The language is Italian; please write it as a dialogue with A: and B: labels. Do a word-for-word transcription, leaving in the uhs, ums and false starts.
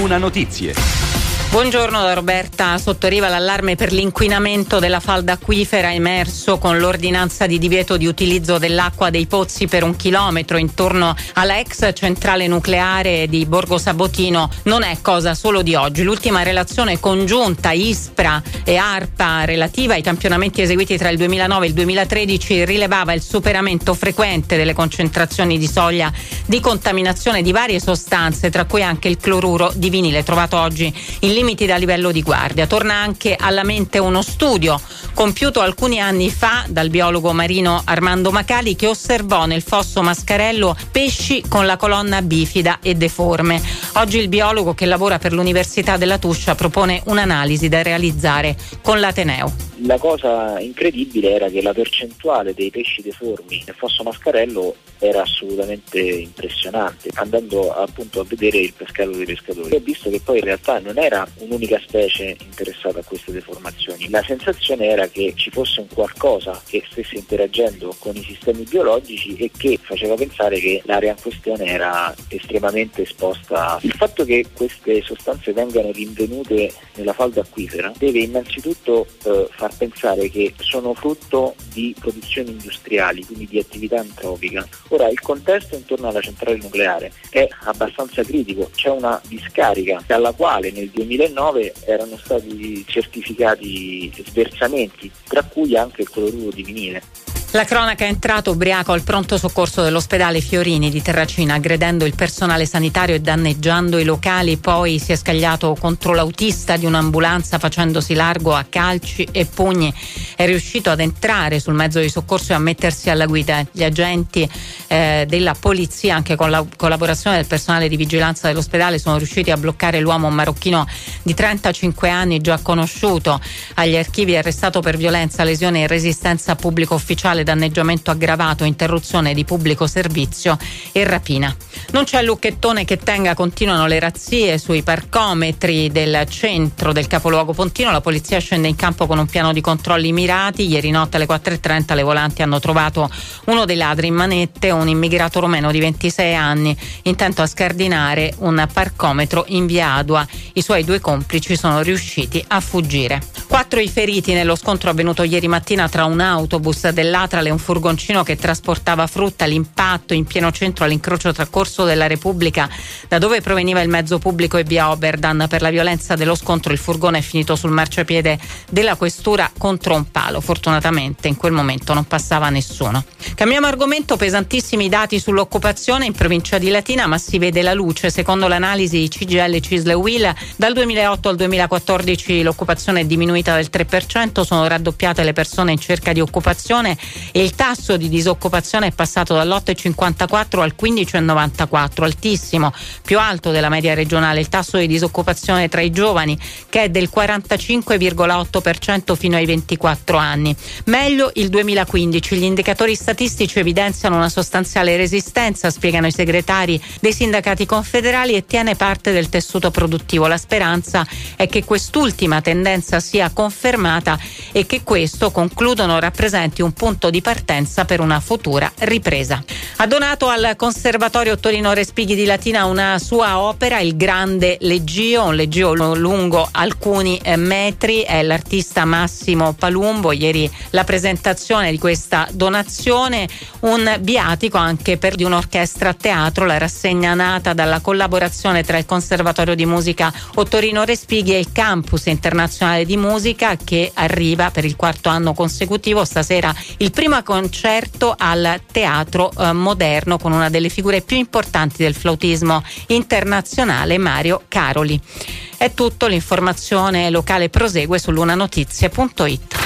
A: Luna Notizie.
B: Buongiorno da Roberta Sottoriva. L'allarme per l'inquinamento della falda acquifera emerso con l'ordinanza di divieto di utilizzo dell'acqua dei pozzi per un chilometro intorno alla ex centrale nucleare di Borgo Sabotino non è cosa solo di oggi. L'ultima relazione congiunta ISPRA e ARPA relativa ai campionamenti eseguiti tra il duemilanove e il duemilatredici rilevava il superamento frequente delle concentrazioni di soglia di contaminazione di varie sostanze, tra cui anche il cloruro di vinile, trovato oggi in limiti da livello di guardia. Torna anche alla mente uno studio compiuto alcuni anni fa dal biologo marino Armando Macali, che osservò nel fosso Mascarello pesci con la colonna bifida e deforme. Oggi il biologo, che lavora per l'Università della Tuscia, propone un'analisi da realizzare con l'Ateneo.
C: La cosa incredibile era che la percentuale dei pesci deformi nel fosso Mascarello era assolutamente impressionante. Andando appunto a vedere il pescato dei pescatori, ho visto che poi in realtà non era un'unica specie interessata a queste deformazioni. La sensazione era che ci fosse un qualcosa che stesse interagendo con i sistemi biologici e che faceva pensare che l'area in questione era estremamente esposta. Il fatto che queste sostanze vengano rinvenute nella falda acquifera deve innanzitutto eh, far pensare che sono frutto di produzioni industriali, quindi di attività antropica. Ora, il contesto intorno alla centrale nucleare è abbastanza critico. C'è una discarica dalla quale nel duemilanove erano stati certificati sversamenti, tra cui anche il cloruro di vinile.
B: La cronaca è entrato ubriaco al pronto soccorso dell'ospedale Fiorini di Terracina, aggredendo il personale sanitario e danneggiando i locali. Poi si è scagliato contro l'autista di un'ambulanza facendosi largo a calci e pugni. È riuscito ad entrare sul mezzo di soccorso e a mettersi alla guida. Gli agenti eh, della polizia, anche con la collaborazione del personale di vigilanza dell'ospedale, sono riusciti a bloccare l'uomo marocchino di trentacinque anni, già conosciuto agli archivi, arrestato per violenza, lesione e resistenza a pubblico ufficiale, danneggiamento aggravato, interruzione di pubblico servizio e rapina. Non c'è lucchettone che tenga, continuano le razzie sui parcometri del centro del capoluogo pontino. La polizia scende in campo con un piano di controlli mirati. Ieri notte alle quattro e trenta le volanti hanno trovato uno dei ladri in manette, un immigrato romeno di ventisei anni, intento a scardinare un parcometro in via Adua. I suoi due complici sono riusciti a fuggire. Quattro i feriti nello scontro avvenuto ieri mattina tra un autobus dell'Atrale e un furgoncino che trasportava frutta. L'impatto in pieno centro all'incrocio tra Corso della Repubblica, da dove proveniva il mezzo pubblico, e via Oberdan. Per la violenza dello scontro il furgone è finito sul marciapiede della questura contro un palo. Fortunatamente in quel momento non passava nessuno. Cambiamo argomento. Pesantissimi dati sull'occupazione in provincia di Latina, ma si vede la luce. Secondo l'analisi C G I L, CISL e U I L, dal duemilaotto al duemilaquattordici l'occupazione è diminuita del tre per cento, sono raddoppiate le persone in cerca di occupazione e il tasso di disoccupazione è passato dall'otto virgola cinquantaquattro al quindici virgola novantaquattro, altissimo, più alto della media regionale. Il tasso di disoccupazione tra i giovani, che è del quarantacinque virgola otto per cento fino ai ventiquattro anni. Meglio il duemilaquindici. Gli indicatori statistici evidenziano una sostanziale resistenza, spiegano i segretari dei sindacati confederali, e tiene parte del tessuto produttivo. La speranza è che quest'ultima tendenza sia confermata e che questo, concludono, rappresenti un punto di partenza per una futura ripresa. Ha donato al Conservatorio Ottorino Respighi di Latina una sua opera, il Grande Leggio, un leggio lungo alcuni metri. È l'artista Massimo Palumbo. Ieri la presentazione di questa donazione, un viatico anche per di un'orchestra a teatro. La rassegna, nata dalla collaborazione tra il Conservatorio di Musica Ottorino Respighi e il Campus Internazionale di Musica, che arriva per il quarto anno consecutivo. Stasera il primo concerto al Teatro eh, Moderno con una delle figure più importanti del flautismo internazionale, Mario Caroli. È tutto, l'informazione locale prosegue su lunanotizie punto it.